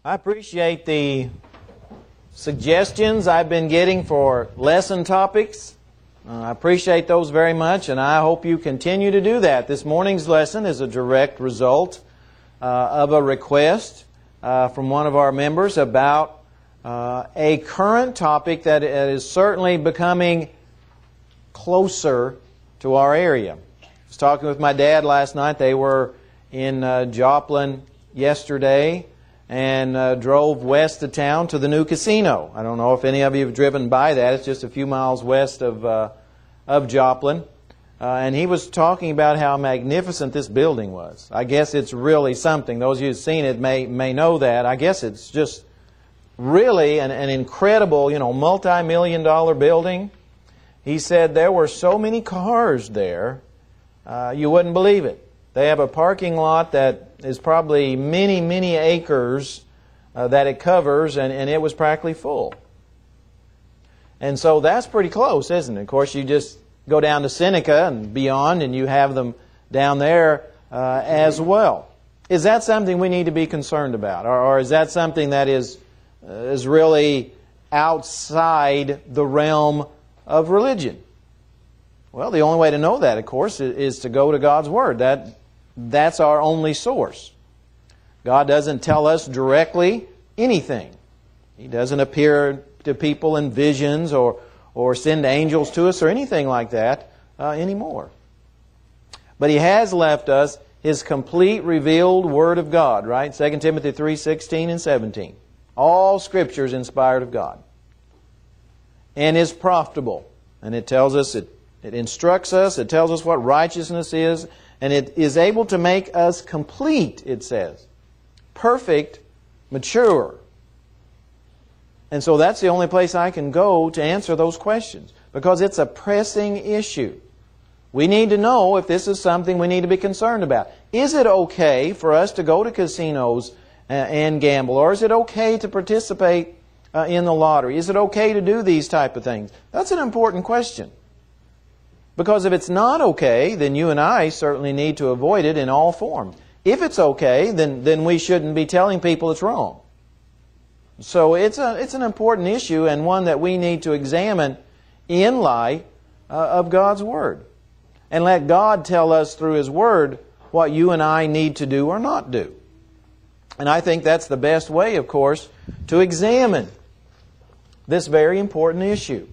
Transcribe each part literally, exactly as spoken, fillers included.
I appreciate the suggestions I've been getting for lesson topics. Uh, I appreciate those very much, and I hope you continue to do that. This morning's lesson is a direct result uh, of a request uh, from one of our members about uh, a current topic that is certainly becoming closer to our area. I was talking with my dad last night. They were in uh, Joplin yesterday and uh, drove west of town to the new casino. I don't know if any of you have driven by that. It's just a few miles west of uh, of Joplin. Uh, and he was talking about how magnificent this building was. I guess it's really something. Those of you who've seen it may may know that. I guess it's just really an, an incredible, you know, multi-million dollar building. He said there were so many cars there, uh, you wouldn't believe it. They have a parking lot that is probably many, many acres uh, that it covers, and, and it was practically full. And so that's pretty close, isn't it? Of course, you just go down to Seneca and beyond, and you have them down there uh, as well. Is that something we need to be concerned about? Or, or is that something that is, uh, is really outside the realm of religion? Well, the only way to know that, of course, is to go to God's Word. That That's our only source. God doesn't tell us directly anything. He doesn't appear to people in visions or, or send angels to us or anything like that uh, anymore. But He has left us His complete revealed Word of God, right? Second Timothy three sixteen and seventeen. All Scripture is inspired of God and is profitable. And it tells us, it, it instructs us, it tells us what righteousness is, and it is able to make us complete, it says. Perfect, mature. And so that's the only place I can go to answer those questions, because it's a pressing issue. We need to know if this is something we need to be concerned about. Is it okay for us to go to casinos and gamble? Or is it okay to participate uh, in the lottery? Is it okay to do these type of things? That's an important question. Because if it's not okay, then you and I certainly need to avoid it in all forms. If it's okay, then, then we shouldn't be telling people it's wrong. So it's a it's an important issue, and one that we need to examine in light uh, of God's Word. And let God tell us through His Word what you and I need to do or not do. And I think that's the best way, of course, to examine this very important issue.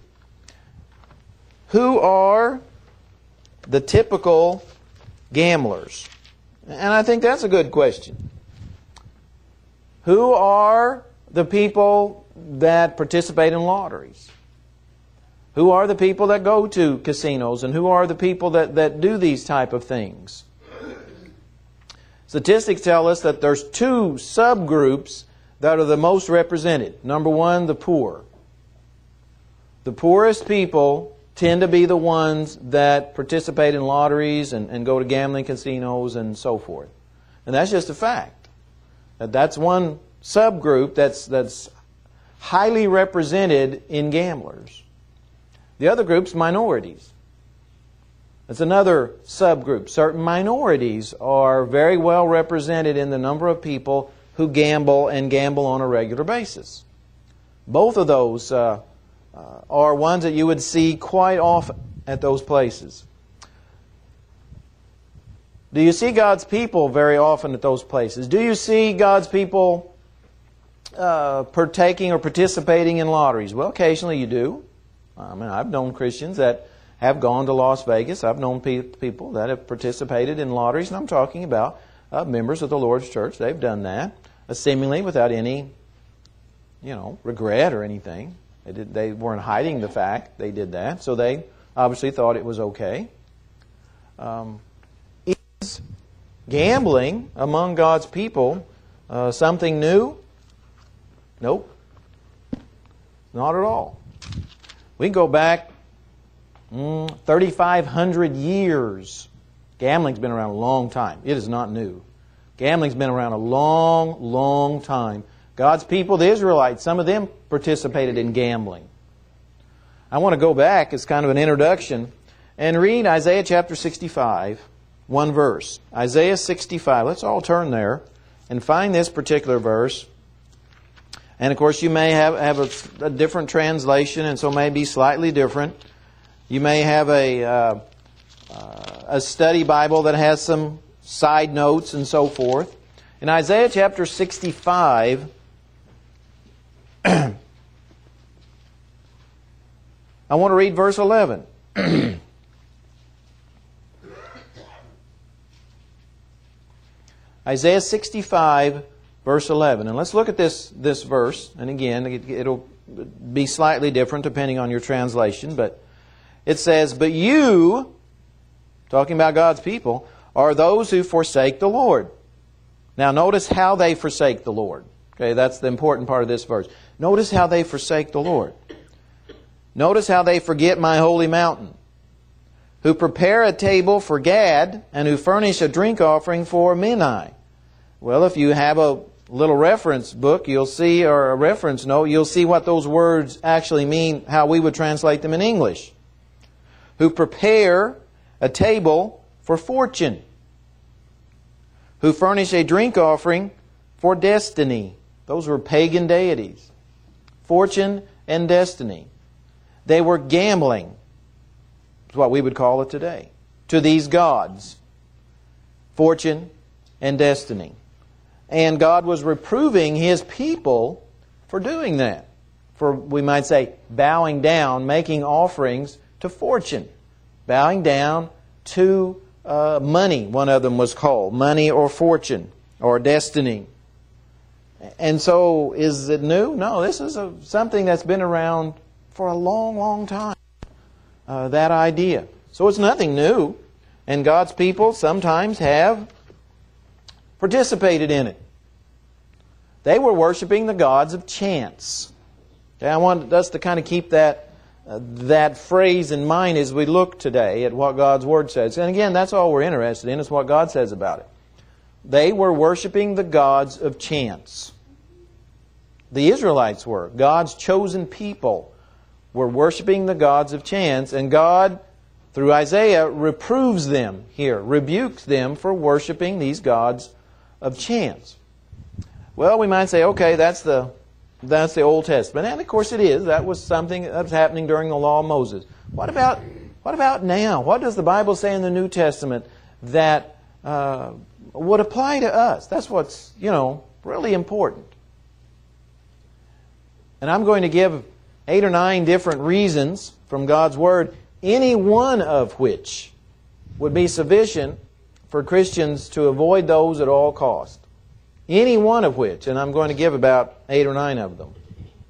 Who are the typical gamblers? And I think that's a good question. Who are the people that participate in lotteries? Who are the people that go to casinos? And who are the people that, that do these type of things? Statistics tell us that there's two subgroups that are the most represented. Number one, the poor. The poorest people tend to be the ones that participate in lotteries and, and go to gambling casinos and so forth. And that's just a fact. That that's one subgroup that's that's highly represented in gamblers. The other group's minorities. That's another subgroup. Certain minorities are very well represented in the number of people who gamble and gamble on a regular basis. Both of those uh, Uh, are ones that you would see quite often at those places. Do you see God's people very often at those places? Do you see God's people uh, partaking or participating in lotteries? Well, occasionally you do. I mean, I've known Christians that have gone to Las Vegas. I've known pe- people that have participated in lotteries, and I'm talking about uh, members of the Lord's Church. They've done that, uh, seemingly without any, you know, regret or anything. They, did, they weren't hiding the fact they did that, so they obviously thought it was okay. Um, is gambling among God's people uh, something new? Nope. Not at all. We can go back mm, thirty-five hundred years. Gambling's been around a long time. It is not new. Gambling's been around a long, long time. God's people, the Israelites, some of them participated in gambling. I want to go back as kind of an introduction and read Isaiah chapter sixty-five, one verse. Isaiah sixty-five. Let's all turn there and find this particular verse. And of course you may have, have a, a different translation, and so may be slightly different. You may have a, uh, uh, a study Bible that has some side notes and so forth. In Isaiah chapter sixty-five, I want to read verse eleven. Isaiah sixty-five, verse eleven. And let's look at this, this verse. And again, it, it'll be slightly different depending on your translation. But it says, "But you," talking about God's people, "are those who forsake the Lord." Now notice how they forsake the Lord. Okay, that's the important part of this verse. Notice how they forsake the Lord. Notice how they forget my holy mountain. "Who prepare a table for Gad, and who furnish a drink offering for Minai." Well, if you have a little reference book, you'll see, or a reference note, you'll see what those words actually mean, how we would translate them in English. "Who prepare a table for Fortune. Who furnish a drink offering for Destiny." Those were pagan deities. Fortune and Destiny. They were gambling. Is what we would call it today. To these gods. Fortune and Destiny. And God was reproving His people for doing that. For, we might say, bowing down, making offerings to fortune. Bowing down to uh, money, one of them was called. Money or fortune or destiny. And so, is it new? No, this is a, something that's been around for a long, long time. Uh, that idea. So it's nothing new. And God's people sometimes have participated in it. They were worshiping the gods of chance. Okay, I want us to kind of keep that uh, that phrase in mind as we look today at what God's Word says. And again, that's all we're interested in, is what God says about it. They were worshiping the gods of chance. The Israelites were. God's chosen people were worshiping the gods of chance, and God, through Isaiah, reproves them here, rebukes them for worshiping these gods of chance. Well, we might say, okay, that's the that's the Old Testament, and of course it is. That was something that was happening during the law of Moses. What about what about now? What does the Bible say in the New Testament that uh, would apply to us? That's what's, you know, really important. And I'm going to give eight or nine different reasons from God's Word, any one of which would be sufficient for Christians to avoid those at all cost. Any one of which, and I'm going to give about eight or nine of them.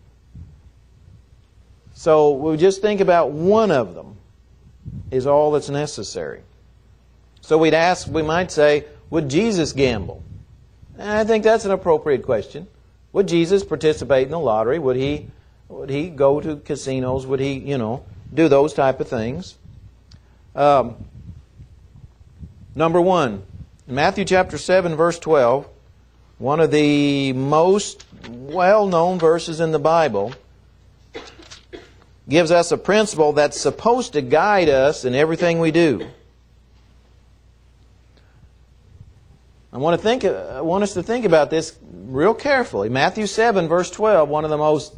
So we'll just think about one of them is all that's necessary. So we'd ask, we might say, would Jesus gamble? And I think that's an appropriate question. Would Jesus participate in the lottery? Would he Would he go to casinos? Would he, you know, do those type of things? Um, number one, in Matthew chapter seven, verse twelve, one of the most well-known verses in the Bible, gives us a principle that's supposed to guide us in everything we do. I want to think. I want us to think about this real carefully. Matthew seven, verse twelve, one of the most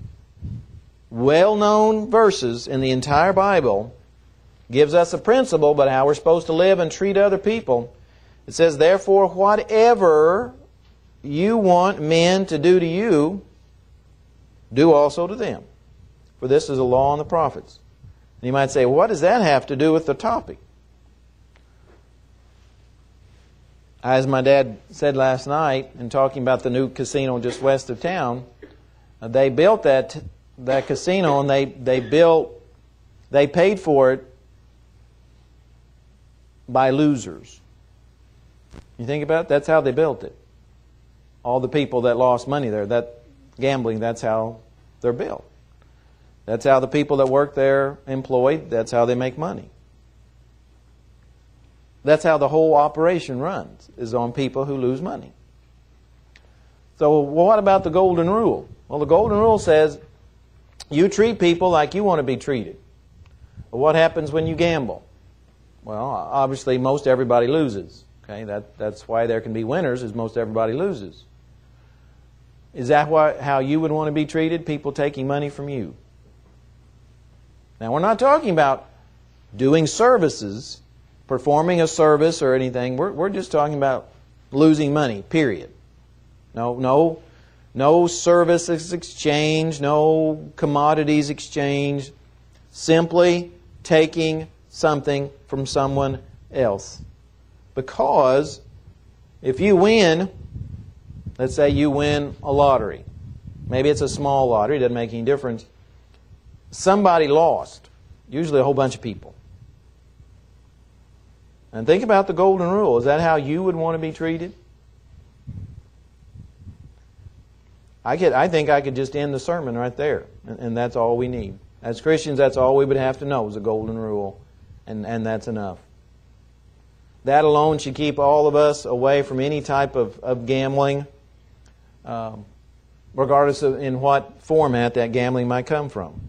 well-known verses in the entire Bible, gives us a principle about how we're supposed to live and treat other people. It says, "Therefore, whatever you want men to do to you, do also to them. For this is the law and the prophets." And you might say, what does that have to do with the topic? As my dad said last night, in talking about the new casino just west of town, they built that that casino, and they, they built, they paid for it by losers. You think about it? That's how they built it. All the people that lost money there, that gambling, that's how they're built. That's how the people that work there employed, that's how they make money. That's how the whole operation runs, is on people who lose money. So what about the golden rule? Well, the golden rule says, you treat people like you want to be treated. But what happens when you gamble? Well, obviously most everybody loses. Okay, that, that's why there can be winners, is most everybody loses. Is that what, how you would want to be treated? People taking money from you. Now, we're not talking about doing services, performing a service or anything. We're, we're just talking about losing money, period. No, no, no services exchange, no commodities exchange. Simply taking something from someone else. Because if you win, let's say you win a lottery. Maybe it's a small lottery, doesn't make any difference. Somebody lost, usually a whole bunch of people. And think about the golden rule. Is that how you would want to be treated? I could, I think I could just end the sermon right there, and, and that's all we need. As Christians, that's all we would have to know is the golden rule, and, and that's enough. That alone should keep all of us away from any type of, of gambling, um, regardless of in what format that gambling might come from.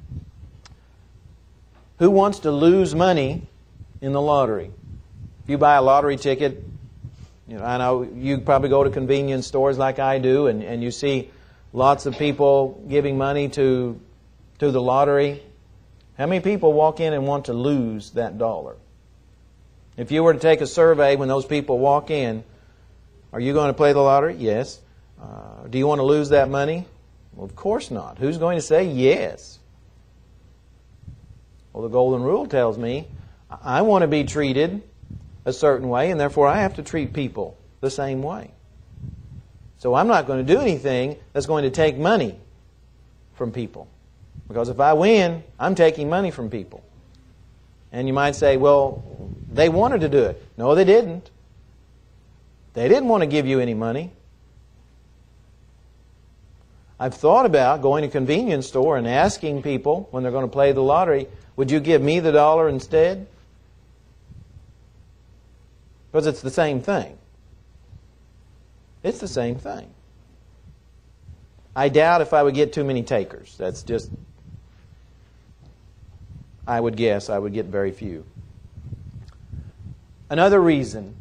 Who wants to lose money in the lottery? If you buy a lottery ticket, you know, I know you probably go to convenience stores like I do, and, and you see lots of people giving money to, to the lottery. How many people walk in and want to lose that dollar? If you were to take a survey when those people walk in, are you going to play the lottery? Yes. Uh, do you want to lose that money? Well, of course not. Who's going to say yes? Well, the golden rule tells me I want to be treated a certain way, and therefore I have to treat people the same way. So I'm not going to do anything that's going to take money from people. Because if I win, I'm taking money from people. And you might say, well, they wanted to do it. No, they didn't. They didn't want to give you any money. I've thought about going to a convenience store and asking people when they're going to play the lottery, would you give me the dollar instead? Because it's the same thing. It's the same thing. I doubt if I would get too many takers. That's just, I would guess I would get very few. Another reason.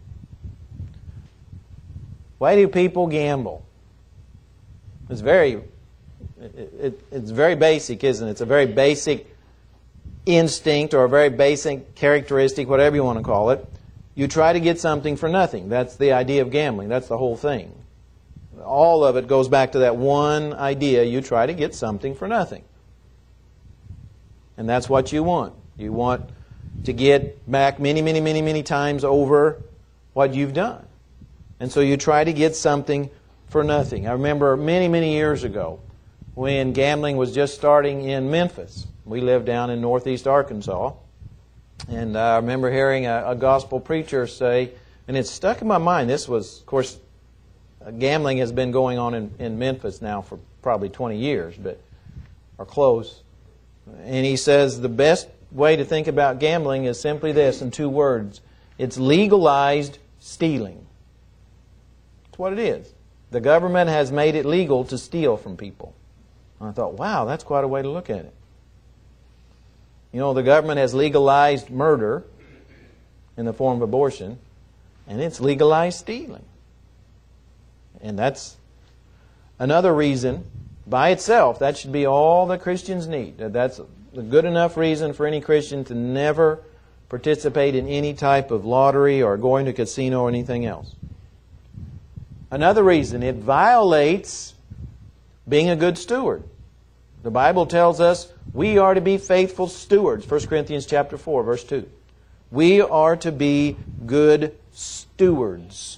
Why do people gamble? It's very, it, it, it's very basic, isn't it? It's a very basic instinct or a very basic characteristic, whatever you want to call it. You try to get something for nothing. That's the idea of gambling. That's the whole thing. All of it goes back to that one idea. You try to get something for nothing. And that's what you want. You want to get back many, many, many, many times over what you've done. And so you try to get something for nothing. I remember many, many years ago when gambling was just starting in Memphis. We lived down in northeast Arkansas. And I remember hearing a, a gospel preacher say, and it stuck in my mind, this was, of course, gambling has been going on in, in Memphis now for probably twenty years, but or close. And he says the best way to think about gambling is simply this, in two words. It's legalized stealing. That's what it is. The government has made it legal to steal from people. And I thought, wow, that's quite a way to look at it. You know, the government has legalized murder in the form of abortion, and it's legalized stealing. And that's another reason by itself. That should be all that Christians need. That's a good enough reason for any Christian to never participate in any type of lottery or going to a casino or anything else. Another reason, it violates being a good steward. The Bible tells us we are to be faithful stewards. First Corinthians chapter four, verse two. We are to be good stewards.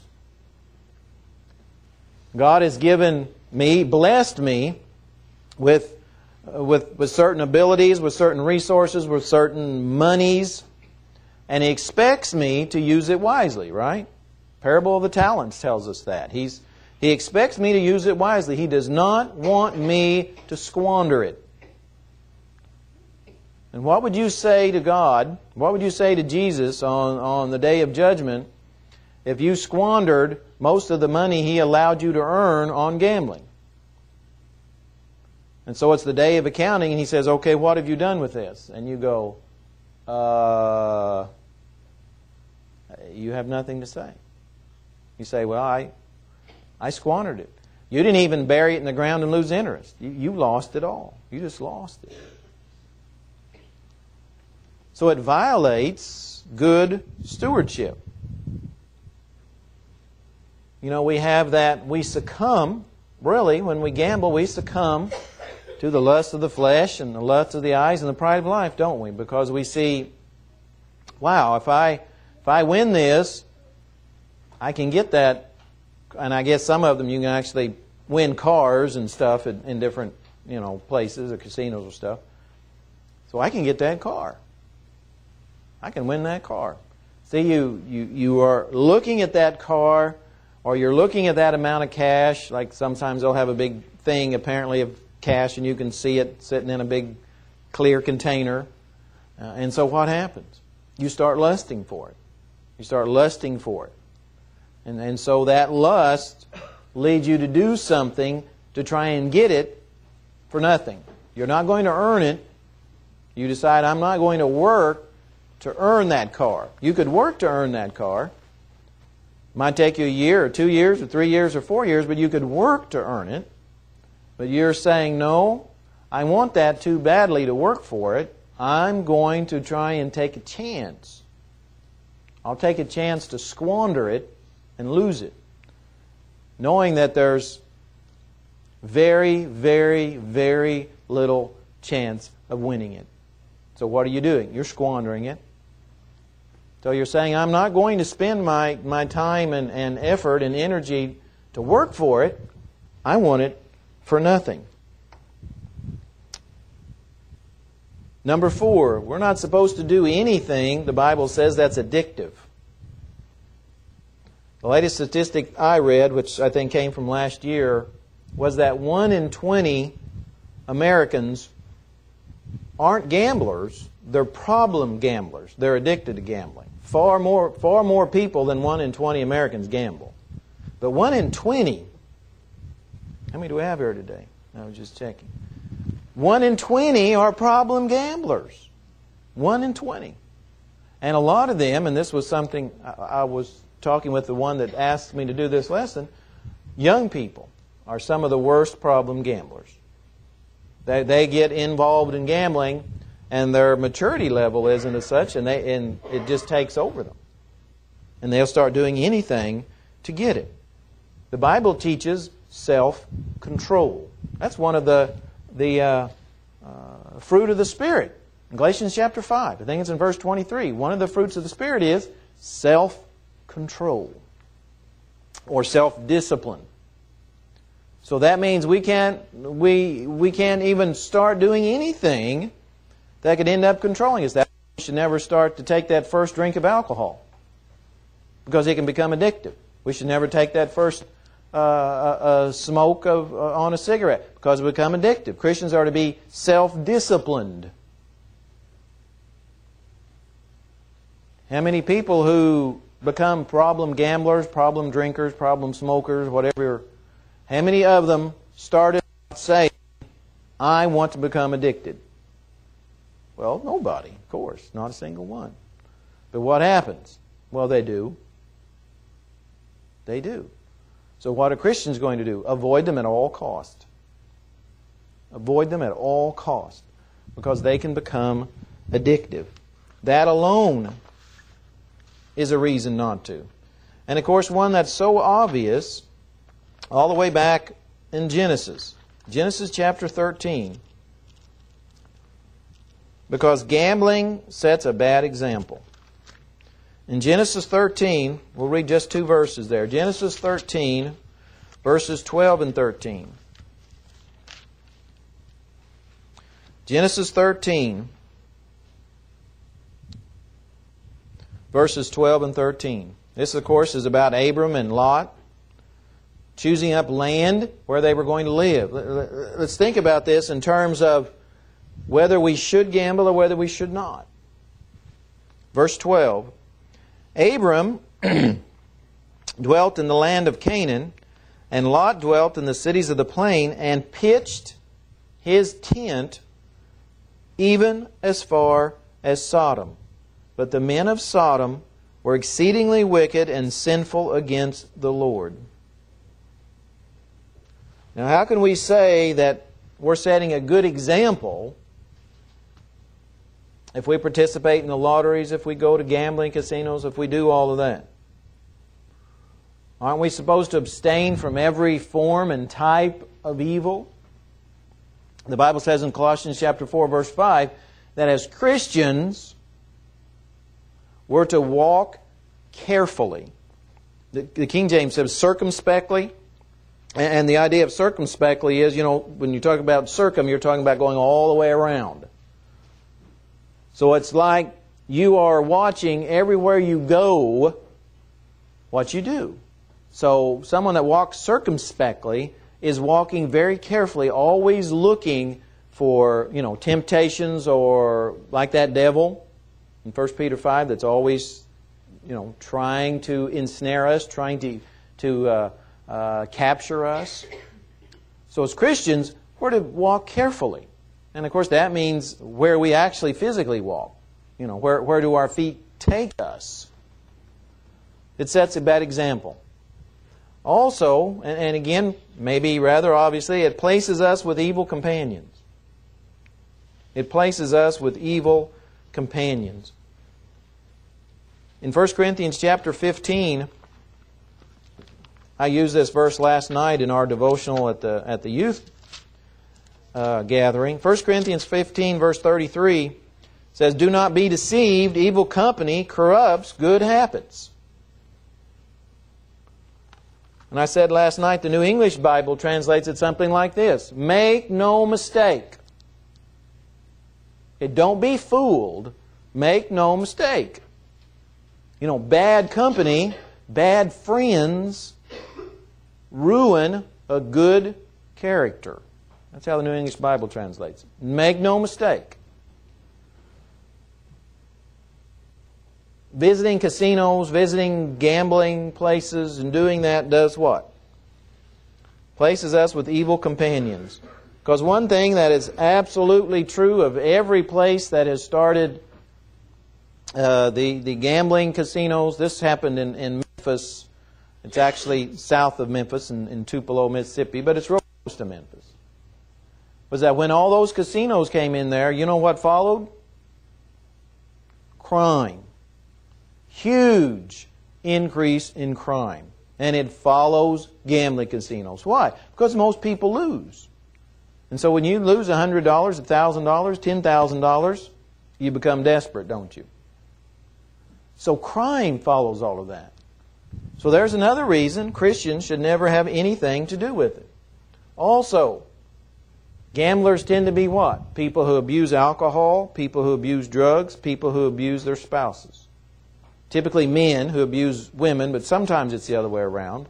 God has given me, blessed me with, uh, with, with certain abilities, with certain resources, with certain monies, and He expects me to use it wisely, right? Parable of the Talents tells us that. He's, he expects me to use it wisely. He does not want me to squander it. And what would you say to God, what would you say to Jesus on, on the day of judgment if you squandered most of the money He allowed you to earn on gambling? And so it's the day of accounting, and He says, okay, what have you done with this? And you go, uh, you have nothing to say. You say, well, I, I squandered it. You didn't even bury it in the ground and lose interest. You, you lost it all. You just lost it. So it violates good stewardship. You know, we have that, we succumb, really, when we gamble, we succumb to the lust of the flesh and the lust of the eyes and the pride of life, don't we? Because we see, wow, if I if I win this, I can get that. And I guess some of them you can actually win cars and stuff in, in different, you know, places or casinos or stuff. So I can get that car. I can win that car. See, you, you, you are looking at that car, or you're looking at that amount of cash. Like sometimes they'll have a big thing apparently of cash and you can see it sitting in a big clear container. Uh, and so what happens? You start lusting for it. You start lusting for it. And, and so that lust leads you to do something to try and get it for nothing. You're not going to earn it. You decide, I'm not going to work to earn that car. You could work to earn that car. It might take you a year or two years or three years or four years, but you could work to earn it. But you're saying, no, I want that too badly to work for it. I'm going to try and take a chance. I'll take a chance to squander it and lose it, knowing that there's very, very, very little chance of winning it. So what are you doing? You're squandering it. So you're saying, I'm not going to spend my, my time and, and effort and energy to work for it. I want it for nothing. Number four, we're not supposed to do anything, the Bible says, that's addictive. The latest statistic I read, which I think came from last year, was that one in twenty Americans aren't gamblers, they're problem gamblers. They're addicted to gambling. Far more, far more people than one in twenty Americans gamble. But one in twenty, how many do we have here today? I was just checking. one in twenty are problem gamblers. one in twenty. And a lot of them, and this was something I, I was talking with the one that asked me to do this lesson, young people are some of the worst problem gamblers. They, they get involved in gambling and their maturity level isn't as such, and, they, and it just takes over them. And they'll start doing anything to get it. The Bible teaches self-control. That's one of the, the uh, uh, fruit of the Spirit. In Galatians chapter five, I think it's in verse twenty-three. One of the fruits of the Spirit is self-control or self-discipline. So that means we can't, we, we can't even start doing anything that could end up controlling us. That we should never start to take that first drink of alcohol because it can become addictive. We should never take that first uh, uh, smoke of, uh, on a cigarette because it will become addictive. Christians are to be self-disciplined. How many people who become problem gamblers, problem drinkers, problem smokers, whatever, how many of them started saying, I want to become addicted? Well, nobody, of course, not a single one. But what happens? Well, they do. They do. So what are Christians going to do? Avoid them at all cost. Avoid them at all cost because they can become addictive. That alone is a reason not to. And of course, one that's so obvious, all the way back in Genesis. Genesis chapter thirteen. Because gambling sets a bad example. In Genesis thirteen, we'll read just two verses there. Genesis thirteen, verses twelve and thirteen. Genesis thirteen, verses twelve and thirteen. This, of course, is about Abram and Lot choosing up land where they were going to live. Let's think about this in terms of whether we should gamble or whether we should not. Verse twelve. Abram dwelt in the land of Canaan, and Lot dwelt in the cities of the plain, and pitched his tent even as far as Sodom. But the men of Sodom were exceedingly wicked and sinful against the Lord. Now, how can we say that we're setting a good example if we participate in the lotteries, if we go to gambling casinos, if we do all of that? Aren't we supposed to abstain from every form and type of evil? The Bible says in Colossians chapter four, verse five, that as Christians, we're to walk carefully. The, the King James says circumspectly. And the idea of circumspectly is, you know, when you talk about circum, you're talking about going all the way around. So it's like you are watching everywhere you go what you do. So someone that walks circumspectly is walking very carefully, always looking for, you know, temptations or like that devil in First Peter five that's always, you know, trying to ensnare us, trying to, to uh, uh, capture us. So as Christians, we're to walk carefully. And of course that means where we actually physically walk. You know, where, where do our feet take us? It sets a bad example. Also, and, and again, maybe rather obviously, it places us with evil companions. It places us with evil companions. In First Corinthians chapter fifteen, I used this verse last night in our devotional at the at the youth uh, gathering. First Corinthians fifteen, verse thirty-three says, "Do not be deceived, evil company corrupts good habits." And I said last night, the New English Bible translates it something like this: "Make no mistake." Okay, don't be fooled. Make no mistake. You know, bad company, bad friends ruin a good character. That's how the New English Bible translates it. Make no mistake. Visiting casinos, visiting gambling places, and doing that does what? Places us with evil companions. Because one thing that is absolutely true of every place that has started uh, the, the gambling casinos, this happened in, in Memphis. It's actually south of Memphis in, in Tupelo, Mississippi, but it's real close to Memphis. Was that when all those casinos came in there, you know what followed? Crime. Huge increase in crime. And it follows gambling casinos. Why? Because most people lose. And so when you lose one hundred dollars, one thousand dollars, ten thousand dollars, you become desperate, don't you? So crime follows all of that. So there's another reason Christians should never have anything to do with it. Also, gamblers tend to be what? People who abuse alcohol, people who abuse drugs, people who abuse their spouses. Typically men who abuse women, but sometimes it's the other way around.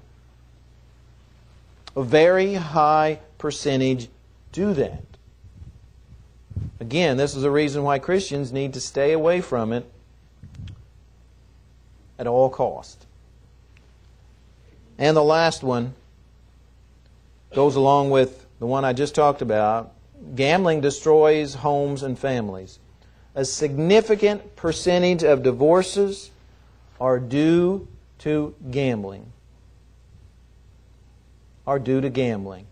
A very high percentage do that. Again, this is a reason why Christians need to stay away from it at all cost. And the last one goes along with the one I just talked about. Gambling destroys homes and families. A significant percentage of divorces are due to gambling. Are due to gambling.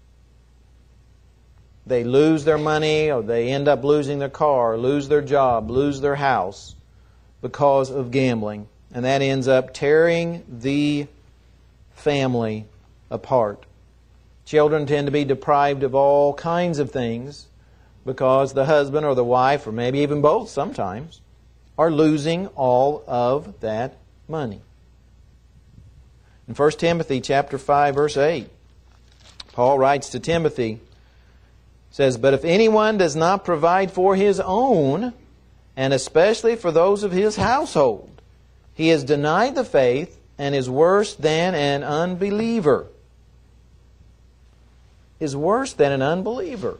They lose their money, or they end up losing their car, lose their job, lose their house because of gambling. And that ends up tearing the family apart. Children tend to be deprived of all kinds of things because the husband or the wife, or maybe even both sometimes, are losing all of that money. In First Timothy chapter five, verse eight, Paul writes to Timothy, says, "But if anyone does not provide for his own, and especially for those of his household, he has denied the faith and is worse than an unbeliever." Is worse than an unbeliever.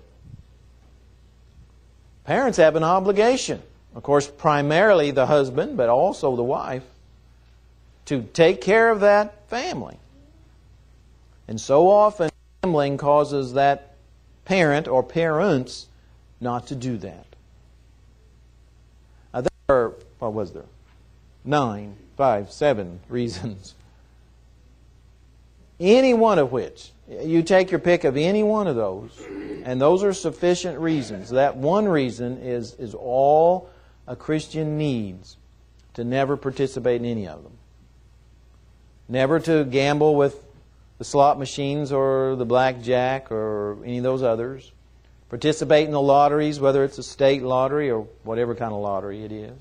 Parents have an obligation, of course, primarily the husband, but also the wife, to take care of that family. And so often, gambling causes that parent or parents not to do that. Now, there are, what was there? Nine, five, seven reasons Any one of which. You take your pick of any one of those, and those are sufficient reasons. That one reason is, is all a Christian needs to never participate in any of them. Never to gamble with the slot machines or the blackjack or any of those others. Participate in the lotteries, whether it's a state lottery or whatever kind of lottery it is.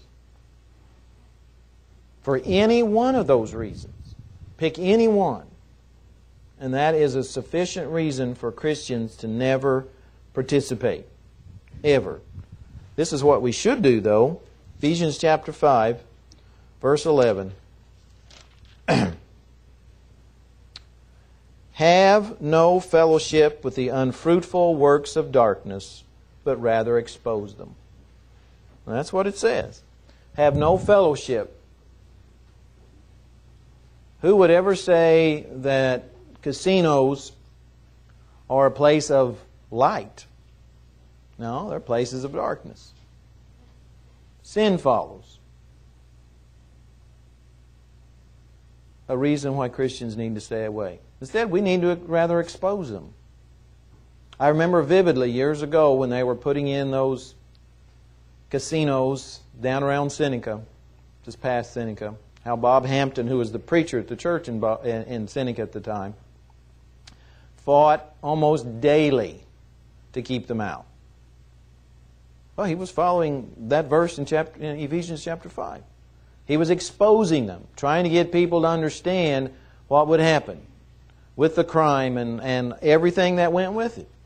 For any one of those reasons. Pick any one. And that is a sufficient reason for Christians to never participate. Ever. This is what we should do, though. Ephesians chapter five, verse eleven. Have no fellowship with the unfruitful works of darkness, but rather expose them. And that's what it says. Have no fellowship. Who would ever say that casinos are a place of light? No, they're places of darkness. Sin follows. A reason why Christians need to stay away. Instead, we need to rather expose them. I remember vividly years ago when they were putting in those casinos down around Seneca, just past Seneca, how Bob Hampton, who was the preacher at the church in, Bo- in Seneca at the time, fought almost daily to keep them out. Well, he was following that verse in, chapter, in Ephesians chapter five. He was exposing them, trying to get people to understand what would happen with the crime and, and everything that went with it.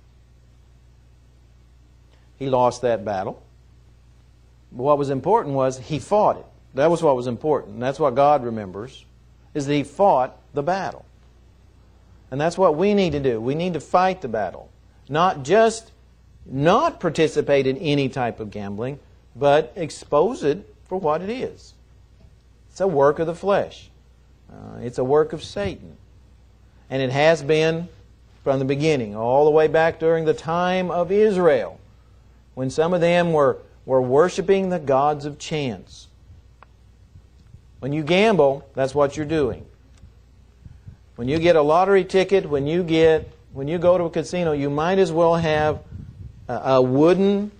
He lost that battle. But what was important was he fought it. That was what was important. And that's what God remembers, is that he fought the battle. And that's what we need to do. We need to fight the battle. Not just not participate in any type of gambling, but expose it for what it is. It's a work of the flesh. Uh, it's a work of Satan. And it has been from the beginning, all the way back during the time of Israel, when some of them were, were worshiping the gods of chance. When you gamble, that's what you're doing. When you get a lottery ticket, when you get when you go to a casino, you might as well have a, a wooden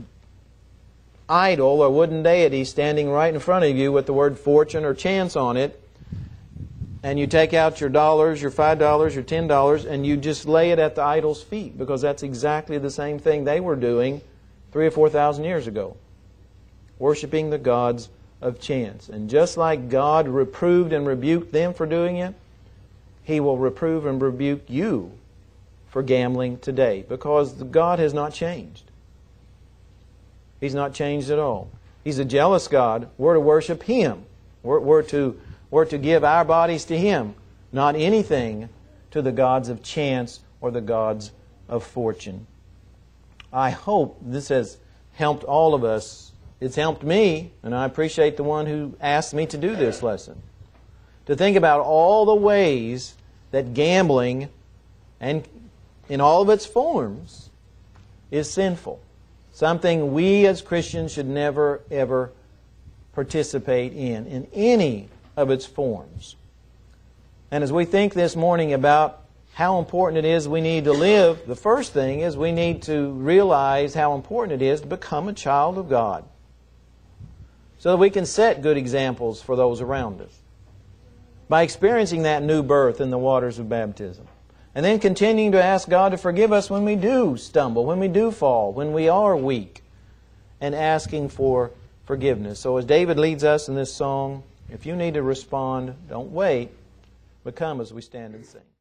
idol or wooden deity standing right in front of you with the word fortune or chance on it. And you take out your dollars, your five dollars, your ten dollars, and you just lay it at the idol's feet, because that's exactly the same thing they were doing three or four thousand years ago. Worshipping the gods of chance. And just like God reproved and rebuked them for doing it, He will reprove and rebuke you for gambling today, because God has not changed. He's not changed at all. He's a jealous God. We're to worship Him. We're, we're to We're to give our bodies to Him, not anything to the gods of chance or the gods of fortune. I hope this has helped all of us. It's helped me, and I appreciate the one who asked me to do this lesson. To think about all the ways that gambling, and in all of its forms, is sinful. Something we as Christians should never, ever participate in, in any of its forms. And as we think this morning about how important it is we need to live, the first thing is we need to realize how important it is to become a child of God, so that we can set good examples for those around us by experiencing that new birth in the waters of baptism, and then continuing to ask God to forgive us when we do stumble, when we do fall, when we are weak, and asking for forgiveness. So as David leads us in this song, if you need to respond, don't wait, but come as we stand and sing.